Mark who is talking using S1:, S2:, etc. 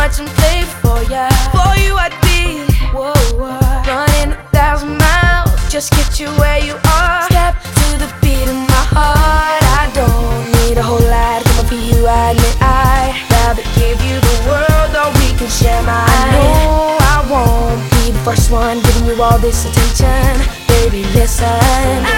S1: much and play for ya. For you I'd be running 1,000 miles, just get you where you are. Step to the beat of my heart. I don't need a whole lot, coming for you I admit I'd rather give you the world, or we can share mine. I know I won't be the first one giving you all this attention, baby listen.